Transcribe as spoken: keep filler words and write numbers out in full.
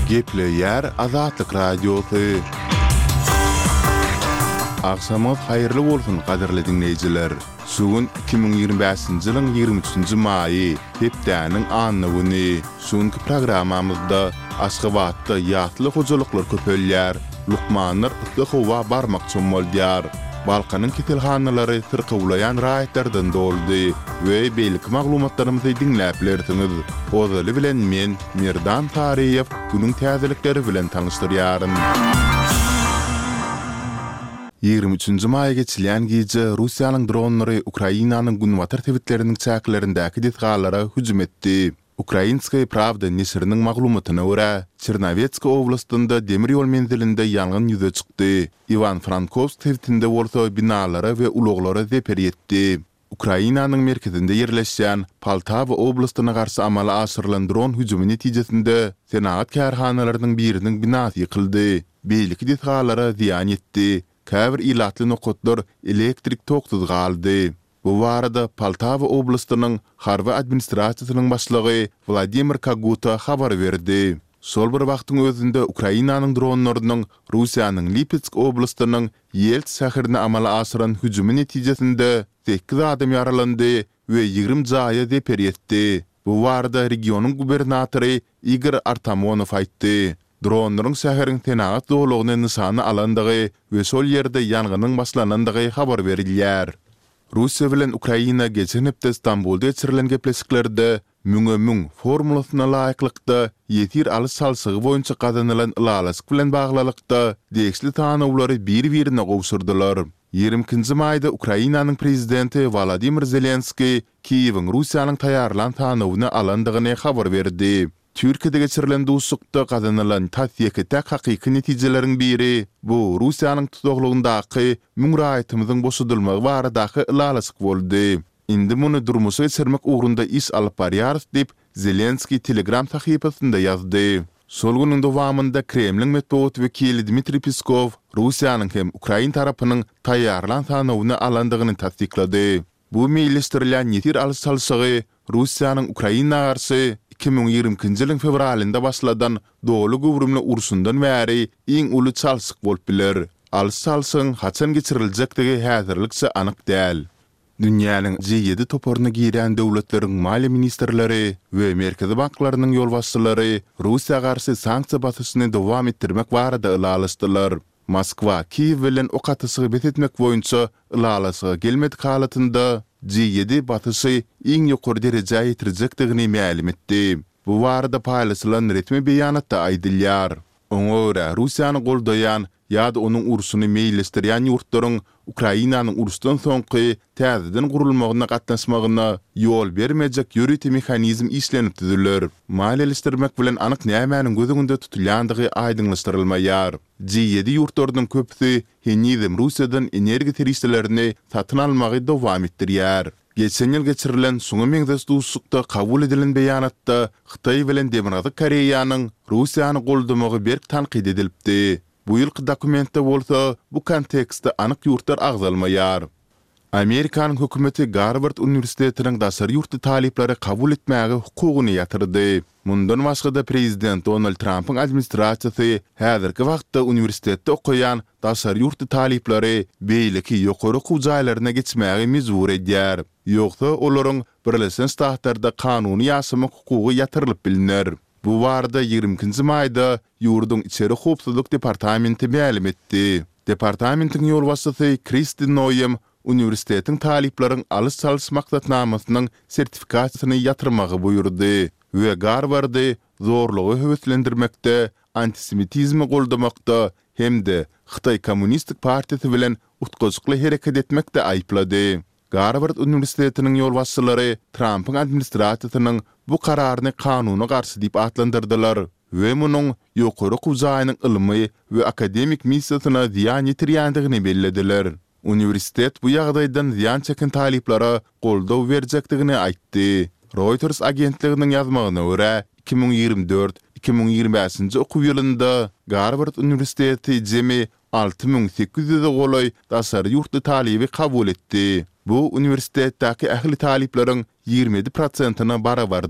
Gepleyer Azatlyk Radiosu. Akşamınız hayırlı bolsun kaderli dinleyiciler. Sugun iki bin ýygrimi beşinji ýylyň ýygrimi üçinji maýy, hepdäniň anny güni. Şuňky programamyzda Aşgabatda ýatly hojalyklar köpelýär, lukmanlar ýa-da barmakçy bolýar. Balkanyň ketelhanalary tyrkywlayan raýatlardan doldy we beýlik maglumatlarymyzy dinläp bilersiňiz. Ozaly bilen men Mirdan Tariýew günüň täzelikleri bilen tanyşdyrýarym. ýygrimi üçinji maýa geçilýän gije Russiýanyň dronlary Ukrainanyň günwatar tewitleriniň çäklerindäki detgalara hüjüm etdi. Ukrainskaya Pravda nesiriniň maglumatyna görä, Çernovetski oblastynda demir ýol menzilinde ýangyn ýüze çykdy. Ivan Frankovsk tewitinde bolsa binalara we uloglary zeper etdi. Ukrainanyň merkezinde ýerleşýän Poltava oblastyna garşy amala aşyrylan dron hüjümi netijesinde senaat kärhanalarynyň biriniň binasy ýykyldy. Beýlik detgalara ziýan etdi. Käbir ilatly nokotlar elektrik toksuz galdy. Bu barada Poltava oblastynyň harby administrasiýasynyň başlygy Vladimir Kaguta habar berdi. Şol bir wagtyň özünde Ukrainanyň dronlarynyň Russiýanyň Lipetsk oblastynyň Yelts şäherine amala aşyran hüjümi netijesinde sekiz adam ýaralandy we ýygrimi jaýa zeper etdi. Bu barada regionyň gubernatory Igor Artamonow aýtdy. Dronlaryň şäheriň tenagat dowlugyny nysany alandygy we şol ýerde ýanganyň başlanandygy habar berilýär. Russiýa bilen Ukraina geçen hepde Stambulda geçirilen gepleşiklerde müňe-müň formulasyna laýyklykda ýetir alys salsygy boýunça gazanylan ylalasyk bilen baglалykda degişli tanawlary bir-birine gowşurdylar. ýygrimi maýda Ukrainanyň prezidenti Volodymyr Zelenski Kiýewiň Russiýanyň taýýarlan tanawyny alandygyny habar berdi. Türkiýede geçirilen duşukda gazanylan täsirli hakyky netijeleriň biri bu Russiýanyň tutuklugyndaky müň raýatymyzyň boşadylmagy baradaky ylalasyk boldy. Indi muny durmuşa geçirmek ugrunda iş alyp barýarys diýip Zelenski Telegram sahypasynda ýazdy. Şol günüň dowamında Kremliň medeniýet wekili Dmitri Peskov Russiýanyň hem Ukraina tarapynyň taýýarlan tanawyny alandygyny tasdiklady. Bu meýleşdirilen ýetir alys salsygy Russiýanyň Ukraina garşy iki bin ýygrimi ýylyň fevralynda başladan dowlu gowrumly urşundan bäri iň uly çalsyk bolup biler. Alys salsyň haçan geçiriljekdigi häzirlikçe anyk däl. Dünýäniň G7 toparyna giren döwletleriň maliýa ministrleri we merkezi banklarynyň ýolbaşçylary Russiýa garşy sanksiýa basyşyny dowam etdirmek barada ılalaşdylar. Moskwa Kiýew bilen okatysygy betetmek boýunça ılalaşyga gelmedi halatynda G yedi batyşy iň ýokary derejä ýetirjekdigini ma'lum etdi. Bu barada paýlaşylan resmi beýanatda aýdylýar. Oňa görä Russiýany goldaýan ýa-da onuň urşuny meýleşdirýän ýurtlaryň Ukrainanyň urşdan soňky täzeden gurulmagyna gatnaşmagyna ýol bermejek ýürüti mexanizm işlenip düzüler. Maliýeleşdirmek bilen anyk nämäniň gözüňde tutulýandygy aýdyňlaşdyrylmaýar. G yedi ýurtlarynyň köpüsi henizem Russiýadan energiýa terişlerini satyn almagy dowam etdirýär. Geçen ýyl geçirilen suňy meňdes duşukda kabul edilen beýanatda Xitay bilen Demirgazy Koreýanyň Russiýany goldamagy berk tanqid edilipdi. Bu ýylky dokumentde bolsa bu kontekstde anyk ýurtlar agzalmaýar. Amerikanyň hökümeti Harvard Universitetiniň daşary ýurtly taliplary kabul etmäge hukugyny ýatyrdy. Mundan başga da prezident Donald Trump'yň administrasiýasy häzirki wagtda universitetde okuyan daşary ýurtly taliplary beýleki ýokary okuw jaýlaryna geçmäge mejbur edýär. Ýoksa olaryň Birleşen Ştatlarda kanuny ýaşamak hukugy ýatyrylyp bilinir. Bu barada ýygrimi maýda ýurduň içeri howpsuzlyk departamenti ma'lum etdi. Departamentiň ýolbaşçysy Kristin Noyem universitetiň taliplaryň alys salys maksatnamasynyň sertifikasiýasyny ýatyrmagy buyurdy we Harvardy zorlugy höwetlendirmekde, antisemitizmi goldamakda hemde Xitay Kommunistik Partiýasy bilen utgazykly hereket etmekde aýplady. Harvard Universitetiniň ýolbaşçylary Trump'yň administrasiýasynyň bu kararyny kanuny garşy diýip atlandyrdylar we munyň ýokary okuw jaýynyň ilmi we akademik missiýasyna ziýan ýetirýändigini bellediler. Universitet bu ýagdaýdan ziýan çeken taliplara goldaw berjekdigini aýtdy. Reuters agentliginiň ýazmagyna görä iki bin ýygrimi dört iki bin ýygrimi beşinji okuw ýylynda Harvard Universiteti jemi alty ming sekiz ýüz golay daşary ýurtly talibi kabul etdi. Bu universitetdäki ähli taliplaryň ýygrimi yedi prosentyna barabar